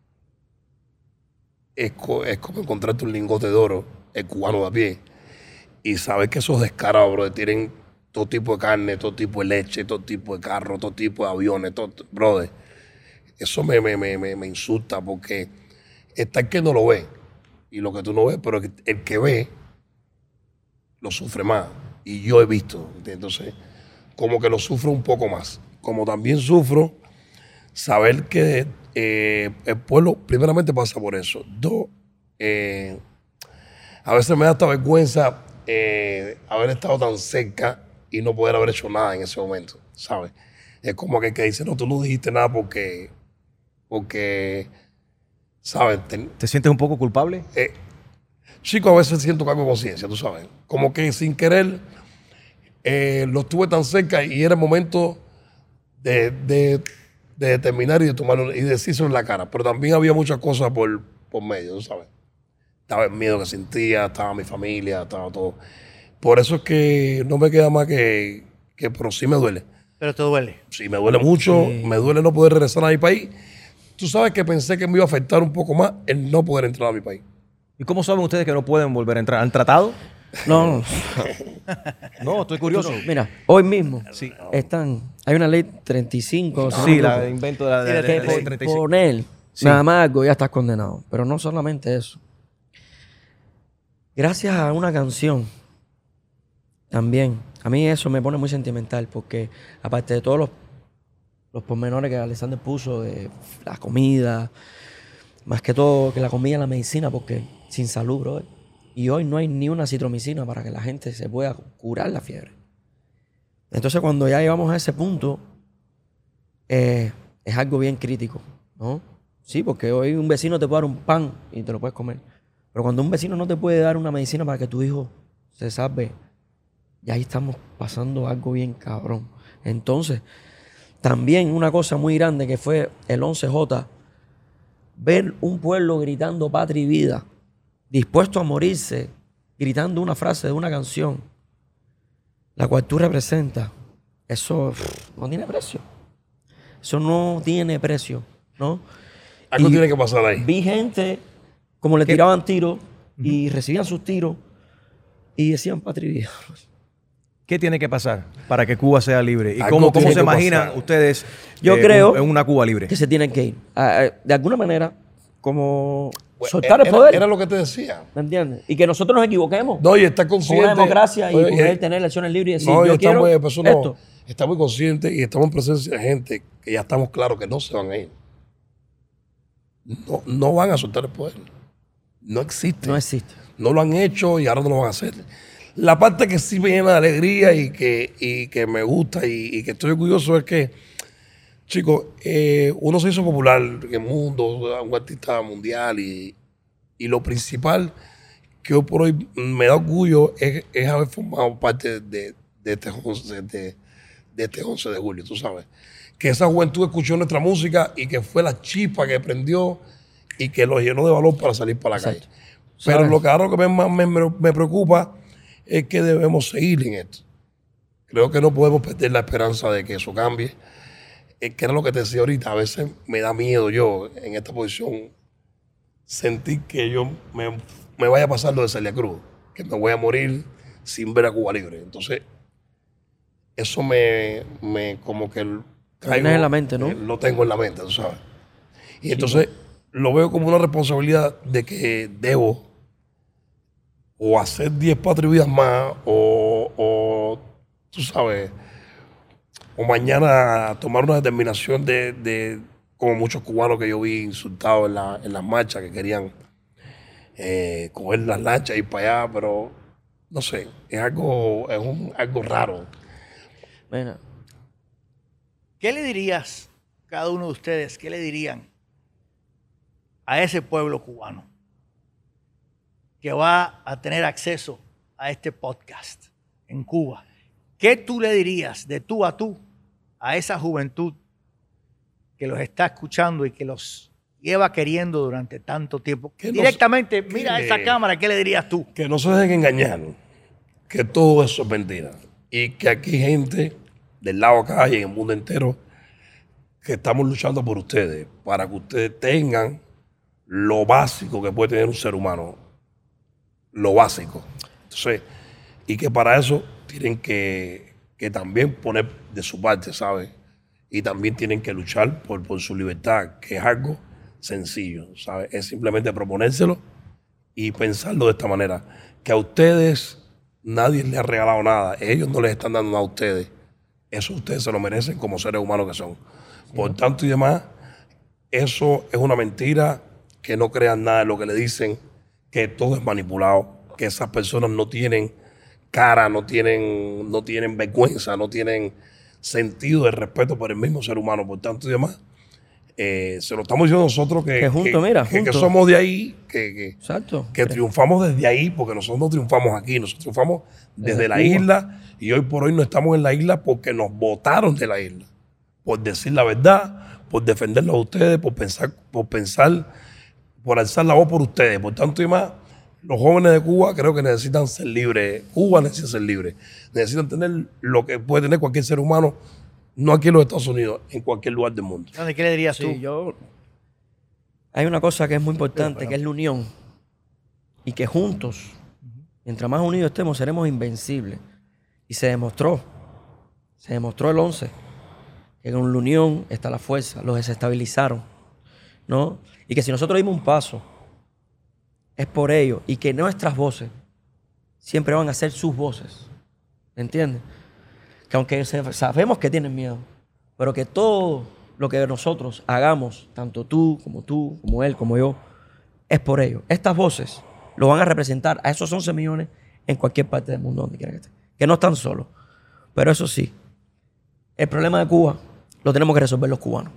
es, co- es como encontrarte un lingote de oro, el cubano de a pie, y sabes que esos descarados, brother, tienen todo tipo de carne, todo tipo de leche, todo tipo de carro, todo tipo de aviones, todo, brother. Eso me, me, me, me, me insulta porque está el que no lo ve y lo que tú no ves, pero el, el que ve lo sufre más. y yo he visto. ¿Entiendes? Entonces, como que lo sufro un poco más. Como también sufro saber que eh, el pueblo primeramente pasa por eso. Dos, eh, a veces me da esta vergüenza eh, haber estado tan cerca y no poder haber hecho nada en ese momento, ¿sabes? Es como que, que dice, no, tú no dijiste nada porque, porque ¿sabes? Ten, ¿Te sientes un poco culpable? Eh, chico, a veces siento cargo de conciencia, tú sabes. Como que sin querer eh, lo estuve tan cerca y era el momento de, de, de determinar y de tomarlo y decirlo en la cara. Pero también había muchas cosas por, por medio, tú sabes. Estaba el miedo que sentía, estaba mi familia, estaba todo. Por eso es que no me queda más que, que pero sí me duele. Pero te duele. Sí, me duele mucho, sí. Me duele no poder regresar a mi país. Tú sabes que pensé que me iba a afectar un poco más el no poder entrar a mi país. ¿Y cómo saben ustedes que no pueden volver a entrar? ¿Han tratado? No. No, estoy curioso. Mira, hoy mismo sí. están, hay una ley treinta y cinco. Sí, no, la invento de la, de, de, que de, por de treinta y cinco. Poner sí. nada más algo ya estás condenado. Pero no solamente eso. Gracias a una canción, también, a mí eso me pone muy sentimental porque aparte de todos los, los pormenores que Alexander puso, de la comida, más que todo que la comida y la medicina, porque sin salud, bro. Y hoy no hay ni una citromicina para que la gente se pueda curar la fiebre. Entonces cuando ya llegamos a ese punto, eh, es algo bien crítico, ¿no? Sí, porque hoy un vecino te puede dar un pan y te lo puedes comer. Pero cuando un vecino no te puede dar una medicina para que tu hijo se salve, ya ahí estamos pasando algo bien cabrón. Entonces, también una cosa muy grande que fue el once J, ver un pueblo gritando patria y vida, dispuesto a morirse, gritando una frase de una canción, la cual tú representas, eso pff, no tiene precio. Eso no tiene precio, ¿no? Algo y tiene que pasar ahí. Vi gente como le tiraban tiros y uh-huh. recibían sus tiros y decían patria y vida. ¿Qué tiene que pasar para que Cuba sea libre? ¿Y cómo, cómo se imaginan pasar. ustedes Yo eh, creo un, en una Cuba libre? Que se tienen que ir. Uh, de alguna manera, como pues soltar era, el poder. Era lo que te decía. ¿Me entiendes? Y que nosotros nos equivoquemos. No, y está consciente. Con una democracia y oye, poder eh, tener elecciones libres y decir, no, yo y quiero estamos, eso no, esto. Estamos conscientes y estamos en presencia de gente que ya estamos claros que no se van a ir. No, no van a soltar el poder. No existe. No existe. No lo han hecho y ahora no lo van a hacer. La parte que sí me llena de alegría y que, y que me gusta y, y que estoy orgulloso es que, chicos, eh, uno se hizo popular en el mundo, un artista mundial y, y lo principal que hoy por hoy me da orgullo es, es haber formado parte de, de, este once, de, de este once de julio, tú sabes. Que esa juventud escuchó nuestra música y que fue la chispa que prendió y que lo llenó de valor para salir para la Exacto. calle. Pero ¿sabes? Lo que ahora que me, me, me preocupa es que debemos seguir en esto. Creo que no podemos perder la esperanza de que eso cambie. Es que era lo que te decía ahorita, a veces me da miedo yo en esta posición sentir que yo me, me vaya a pasar lo de Celia Cruz, que me voy a morir sin ver a Cuba libre. Entonces, eso me, me como que lo tienes en la mente, ¿no? Eh, lo tengo en la mente, tú sabes. Y sí, entonces ¿no? lo veo como una responsabilidad de que debo o hacer diez patria y vidas más, o, o, tú sabes, o mañana tomar una determinación de, de como muchos cubanos que yo vi insultados en, la, en las marchas, que querían eh, coger las lanchas y ir para allá, pero no sé, es algo, es un, algo raro. Bueno. ¿Qué le dirías, cada uno de ustedes, qué le dirían a ese pueblo cubano que va a tener acceso a este podcast en Cuba? ¿Qué tú le dirías de tú a tú a esa juventud que los está escuchando y que los lleva queriendo durante tanto tiempo? Directamente, no, mira que, esa cámara, ¿qué le dirías tú? Que no se dejen engañar, que todo eso es mentira y que aquí hay gente del lado acá y en el mundo entero que estamos luchando por ustedes, para que ustedes tengan lo básico que puede tener un ser humano. Lo básico. Entonces, y que para eso tienen que, que también poner de su parte, ¿sabes? Y también tienen que luchar por, por su libertad, que es algo sencillo, ¿sabes? Es simplemente proponérselo y pensarlo de esta manera. Que a ustedes nadie les ha regalado nada. Ellos no les están dando nada a ustedes. Eso ustedes se lo merecen como seres humanos que son. Por tanto y demás, eso es una mentira, que no crean nada de lo que le dicen, que todo es manipulado, que esas personas no tienen cara, no tienen, no tienen vergüenza, no tienen sentido de respeto por el mismo ser humano. Por tanto y demás, eh, se lo estamos diciendo nosotros que, Que juntos, que, mira, que, que juntos. somos de ahí, que, que, Exacto. que triunfamos desde ahí, porque nosotros no triunfamos aquí, nosotros triunfamos desde, Desde la Cuba. isla, y hoy por hoy no estamos en la isla porque nos botaron de la isla, por decir la verdad, por defenderlos a ustedes, por pensar, por pensar, por alzar la voz por ustedes. Por tanto y más, los jóvenes de Cuba creo que necesitan ser libres. Cuba necesita ser libre. Necesitan tener lo que puede tener cualquier ser humano, no aquí en los Estados Unidos, en cualquier lugar del mundo. ¿Dónde qué le dirías tú? Sí, yo... Hay una cosa que es muy importante, que es la unión. Y que juntos, mientras más unidos estemos, seremos invencibles. Y se demostró, se demostró el once, que con la unión está la fuerza, los desestabilizaron, ¿no? Y que si nosotros dimos un paso, es por ello, y que nuestras voces siempre van a ser sus voces, ¿entiendes? Que aunque se- sabemos que tienen miedo, pero que todo lo que nosotros hagamos, tanto tú, como tú, como él, como yo, es por ello. Estas voces lo van a representar a esos once millones en cualquier parte del mundo donde quiera que estén. Que no están solos. Pero eso sí, el problema de Cuba lo tenemos que resolver los cubanos.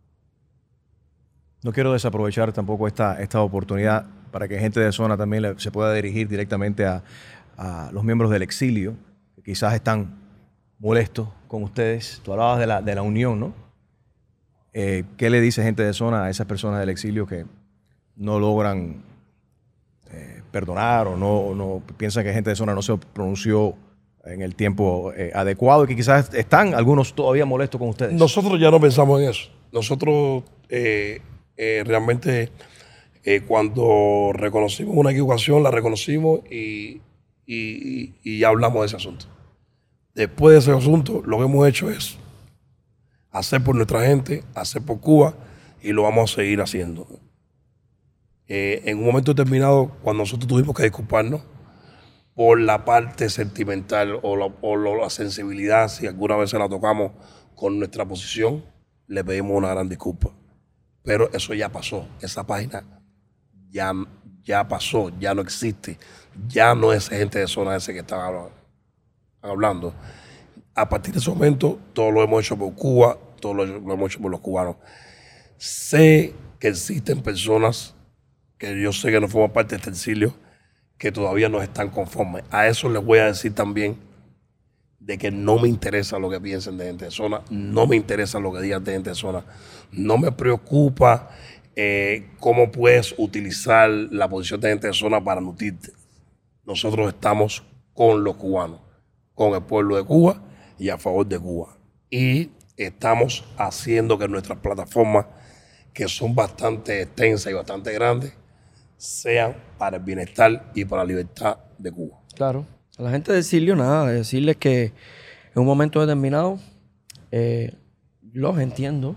No quiero desaprovechar tampoco esta, esta oportunidad para que gente de zona también le- se pueda dirigir directamente a, a los miembros del exilio, que quizás están molestos con ustedes. Tú hablabas de la, de la unión, ¿no? Eh, ¿Qué le dice gente de zona a esas personas del exilio que no logran eh, perdonar o no, o no piensan que gente de zona no se pronunció en el tiempo eh, adecuado y que quizás están algunos todavía molestos con ustedes? Nosotros ya no pensamos en eso. Nosotros eh, eh, realmente eh, cuando reconocimos una equivocación, la reconocimos y, y, y ya hablamos de ese asunto. Después de ese asunto, lo que hemos hecho es hacer por nuestra gente, hacer por Cuba, y lo vamos a seguir haciendo. Eh, en un momento determinado, cuando nosotros tuvimos que disculparnos por la parte sentimental o, la, o la- la sensibilidad, si alguna vez se la tocamos con nuestra posición, le pedimos una gran disculpa. Pero eso ya pasó, esa página ya, ya pasó, ya no existe, ya no es gente de zona ese que estaba hablando. hablando. A partir de ese momento, todo lo hemos hecho por Cuba, todo lo, lo hemos hecho por los cubanos. Sé que existen personas que yo sé que no forman parte de este exilio, que todavía no están conformes. A eso les voy a decir también de que no me interesa lo que piensen de gente de zona, no me interesa lo que digan de gente de zona, no me preocupa eh, cómo puedes utilizar la posición de gente de zona para nutrirte. Nosotros estamos con los cubanos, con el pueblo de Cuba y a favor de Cuba. Y estamos haciendo que nuestras plataformas, que son bastante extensas y bastante grandes, sean para el bienestar y para la libertad de Cuba. Claro. A la gente de exilio, nada, decirles que en un momento determinado eh, los entiendo,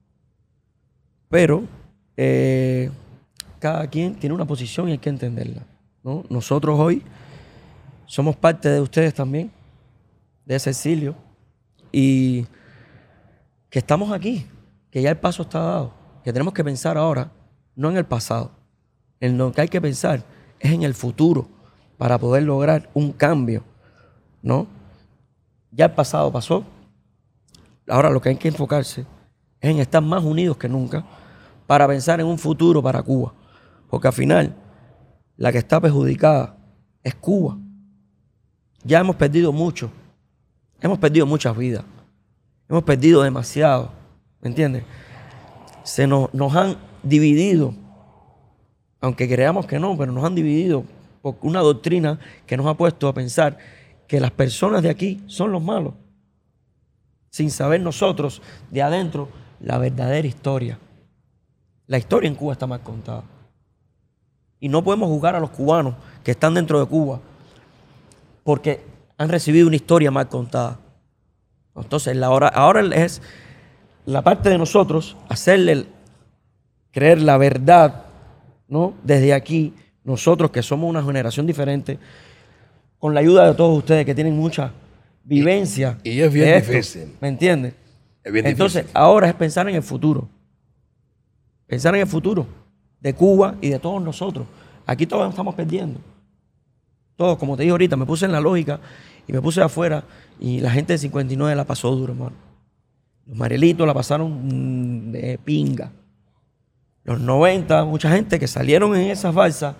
pero eh, cada quien tiene una posición y hay que entenderla, ¿no? Nosotros hoy somos parte de ustedes también, de ese exilio, y que estamos aquí, que ya el paso está dado, que tenemos que pensar ahora, no en el pasado. En lo que hay que pensar es en el futuro para poder lograr un cambio, ¿no? Ya el pasado pasó. Ahora lo que hay que enfocarse es en estar más unidos que nunca para pensar en un futuro para Cuba. Porque al final, la que está perjudicada es Cuba. Ya hemos perdido mucho. Hemos perdido muchas vidas. Hemos perdido demasiado. ¿Me entiendes? Se nos, nos han dividido, aunque creamos que no, pero nos han dividido por una doctrina que nos ha puesto a pensar que las personas de aquí son los malos, sin saber nosotros de adentro la verdadera historia. La historia en Cuba está mal contada. Y no podemos juzgar a los cubanos que están dentro de Cuba porque han recibido una historia mal contada. Entonces, la hora, ahora es la parte de nosotros hacerle creer la verdad, ¿no? Desde aquí, nosotros que somos una generación diferente, con la ayuda de todos ustedes que tienen mucha vivencia. Y, y es bien de esto, difícil. ¿Me entiendes? Es bien Entonces, difícil. ahora es pensar en el futuro. Pensar en el futuro de Cuba y de todos nosotros. Aquí todos estamos perdiendo. Todos, como te dije ahorita, me puse en la lógica y me puse afuera y la gente de cincuenta y nueve la pasó duro, hermano. Los Marielitos la pasaron de pinga. Los noventa, mucha gente que salieron en esas balsas,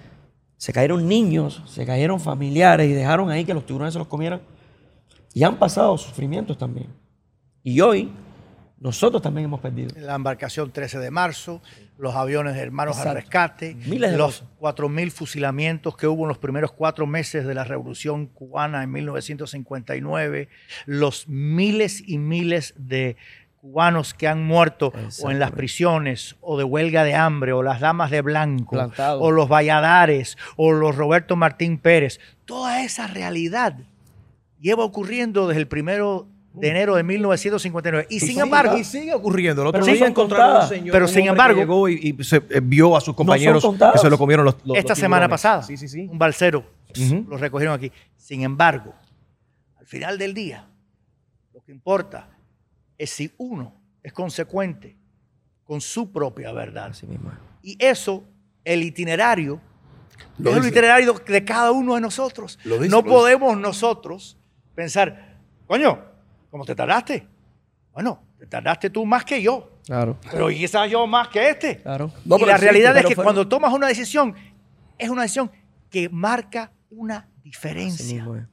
se cayeron niños, se cayeron familiares y dejaron ahí que los tiburones se los comieran. Y han pasado sufrimientos también. Y hoy, nosotros también hemos perdido. La embarcación trece de marzo, los aviones de Hermanos Exacto. al Rescate, Miles de los cosas. cuatro mil fusilamientos que hubo en los primeros cuatro meses de la Revolución Cubana en mil novecientos cincuenta y nueve, los miles y miles de cubanos que han muerto o en las prisiones o de huelga de hambre o las damas de blanco Plantado. o los Valladares o los Roberto Martín Pérez. Toda esa realidad lleva ocurriendo desde el primero de enero de mil novecientos cincuenta y nueve. Y sin sigue- embargo, y sigue ocurriendo. El otro Pero día son encontraron a un contadas. señor, Pero un sin hombre embargo- que llegó y, y se eh, vio a sus compañeros que contadas. se lo comieron los, los esta los semana tiburones. pasada, Sí, sí, sí. un balsero Ujú. lo recogieron aquí. Sin embargo, al final del día, lo que importa es si uno es consecuente con su propia verdad. Así mismo. Y eso, el itinerario, Lo es el dice. itinerario de cada uno de nosotros. Lo dice, no lo dice. podemos nosotros pensar, coño, ¿cómo te tardaste? Bueno, te tardaste tú más que yo, Claro, pero quizás yo más que este. claro. No, y pero la sí, realidad es pero que fueron- cuando tomas una decisión, es una decisión que marca una Así diferencia. mismo es.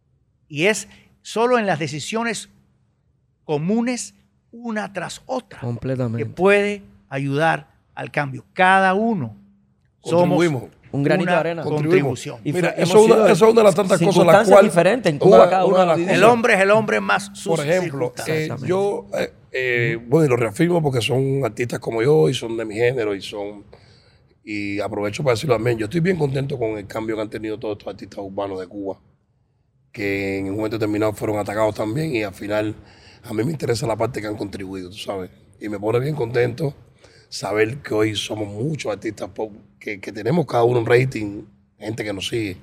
Y es solo en las decisiones comunes, una tras otra, que Completamente. puede ayudar al cambio. Cada uno somos Contribuimos. Un granito una de arena. contribución. Y Mira, fue- eso hemos es una, sido eso es una de las tantas cosas las circunstancias cuales... diferentes en Cuba, cada uno de lo las dice. El cosas- hombre es el hombre más sus Por ejemplo, circunstancias. eh, Exactamente. yo, eh, eh, bueno, y lo reafirmo porque son artistas como yo y son de mi género y son, y aprovecho para decirlo también, yo estoy bien contento con el cambio que han tenido todos estos artistas urbanos de Cuba, que en un momento determinado fueron atacados también y al final a mí me interesa la parte que han contribuido, tú sabes, y me pone bien contento saber que hoy somos muchos artistas pop, que, que tenemos cada uno un rating, gente que nos sigue,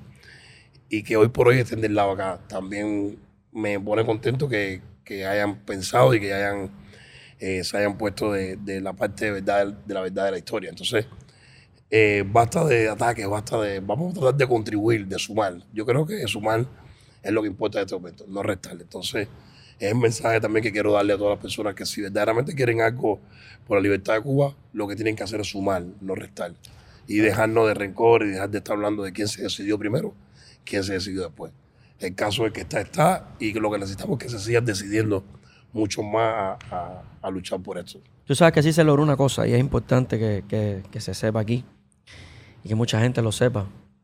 y que hoy por hoy estén del lado acá. También me pone contento que, que hayan pensado y que hayan, eh, se hayan puesto de, de la parte de, verdad, de la verdad de la historia. Entonces, eh, basta de ataques, basta de... Vamos a tratar de contribuir, de sumar. Yo creo que sumar es lo que importa en este momento, no restar. Entonces, es el mensaje también que quiero darle a todas las personas que si verdaderamente quieren algo por la libertad de Cuba, lo que tienen que hacer es sumar, no restar. Y dejarnos de rencor y dejar de estar hablando de quién se decidió primero, quién se decidió después. El caso es que está, está, y que lo que necesitamos es que se sigan decidiendo mucho más a, a- a luchar por esto. Tú sabes que así se logró una cosa y es importante que, que- que se sepa aquí y que mucha gente lo sepa.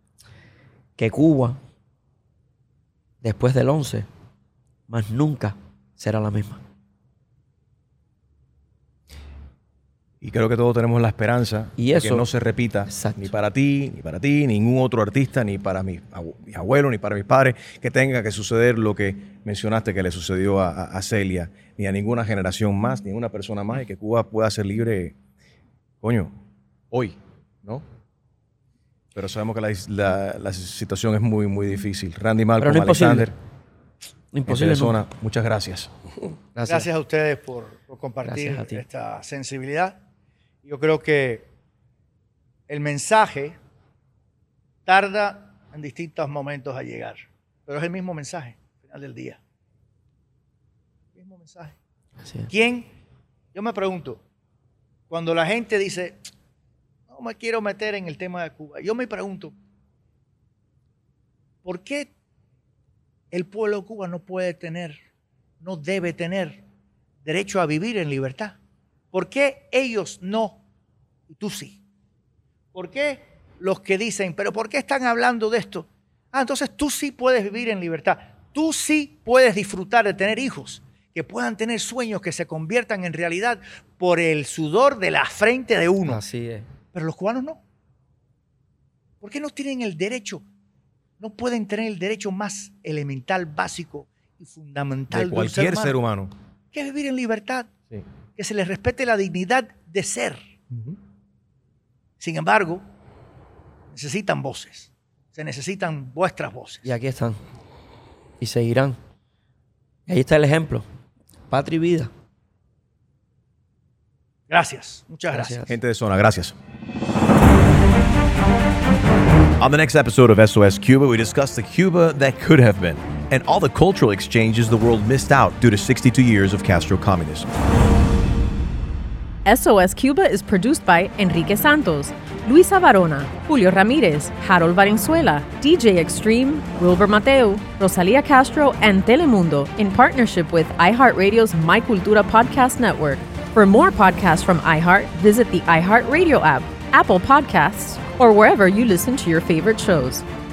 Que Cuba, después del once, más nunca será la misma. Y creo que todos tenemos la esperanza Y de eso- que no se repita Exacto. ni para ti, ni para ti, ningún otro artista, ni para mi abu- mis abuelos, ni para mis padres, que tenga que suceder lo que mencionaste que le sucedió a, a- a Celia, ni a ninguna generación más, ni a una persona más, y que Cuba pueda ser libre, coño, hoy, ¿no? Pero sabemos que la, la- la situación es muy, muy difícil. Randy Malcolm, no imposible. Alexander, Imposible en nunca. zona, muchas gracias. Gracias. Gracias a ustedes por, por compartir Gracias a ti. esta sensibilidad. Yo creo que el mensaje tarda en distintos momentos a llegar, pero es el mismo mensaje al final del día. El mismo mensaje. Así es. ¿Quién? Yo me pregunto, cuando la gente dice, no me quiero meter en el tema de Cuba, yo me pregunto, ¿por qué el pueblo de Cuba no puede tener, no debe tener derecho a vivir en libertad? ¿Por qué ellos no y tú sí? ¿Por qué los que dicen, pero por qué están hablando de esto? Ah, entonces tú sí puedes vivir en libertad. Tú sí puedes disfrutar de tener hijos, que puedan tener sueños que se conviertan en realidad por el sudor de la frente de uno. Así es. Pero los cubanos no. ¿Por qué no tienen el derecho? No pueden tener el derecho más elemental, básico y fundamental De un ser cualquier humano, ser humano. que es vivir en libertad, Sí. que se les respete la dignidad de ser. Sin embargo, necesitan voces, Se necesitan vuestras voces. Y aquí están. Y seguirán. Y ahí está el ejemplo. Patria y vida. Gracias. Muchas gracias. Gracias. Gente de Zona, gracias. On the next episode of S O S Cuba, we discuss the Cuba that could have been and all the cultural exchanges the world missed out due to sixty-two years of Castro communism. S O S Cuba is produced by Enrique Santos, Luisa Varona, Julio Ramirez, Harold Valenzuela, D J Extreme, Wilbur Mateo, Rosalia Castro, and Telemundo in partnership with iHeartRadio's My Cultura podcast network. For more podcasts from iHeart, visit the iHeartRadio app, Apple Podcasts, or wherever you listen to your favorite shows.